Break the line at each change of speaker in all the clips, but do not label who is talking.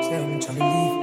Say I've been trying to leave.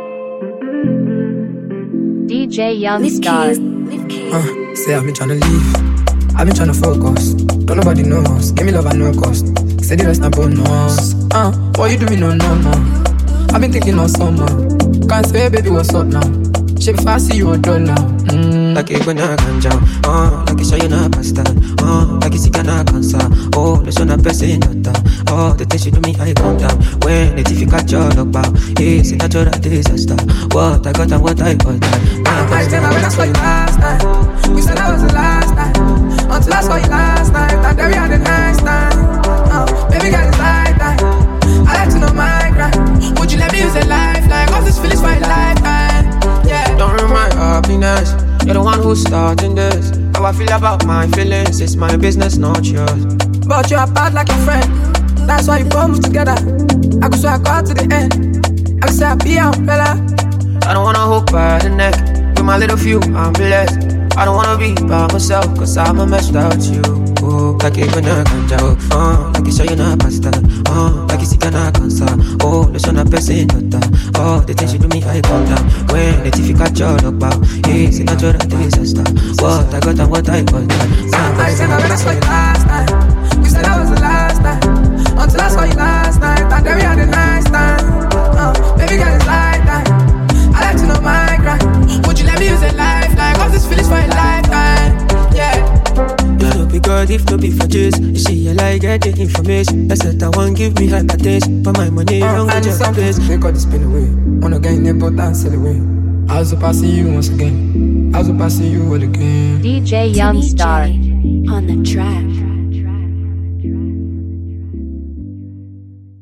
DJ Youngstar.
Say I've been trying to leave. I've been trying to focus. Don't nobody know us. Give me love at no cost. Say the rest na bonus. What you doing? No. I've been thinking of summer. Can't say baby what's up now. Shape if I see you a dollar.
Like you gonna ganja, like you say you na pasta, like you sick na cancer. Oh, let's on a person data. Oh, the things you do me I calm down. When the difficult your look bow, it's a natural disaster. What I got and what I got.
I remember when I saw you last night. We said that was the last night. Until I saw you last night, and then we had a nice time. Baby girl, it's like that. I like to know my grind. Would you let me use a lifeline? Cause this feeling's for a lifetime. Yeah.
Don't ruin my happiness. You're the one who's starting this. How I feel about my feelings, it's my business, not yours.
But you're bad like your friend. That's why you both move together. I could swear I got to the end. I could say I'll be out, fella.
I don't wanna hook by the neck. With my little few, I'm blessed. I don't wanna be by myself, cause I'm a mess without you. Oh, like you gonna ganja, like you say you na pasta, like you sick na cancer. Oh, there's on a person data. Oh, the things you do me I calm down. When the difficult your look bow, it's a natural disaster. What I got and what I got.
I remember when I saw you last night. We said that was the last night. Until I saw you last night, and then we had a nice time. Baby girl, it's like that. I like to know my grind. Would you let me use a lifeline? Cause this feeling's for a lifetime. Yeah.
You know be God if no be for juice. You see I like getting information. That's what I want, give me hypertension. For my money, don't go just place.
Make all this spin away. Wanna get in the boat and sail away. I was up to see you once again. I was up to see you all again.
DJ Youngstar.
On the track.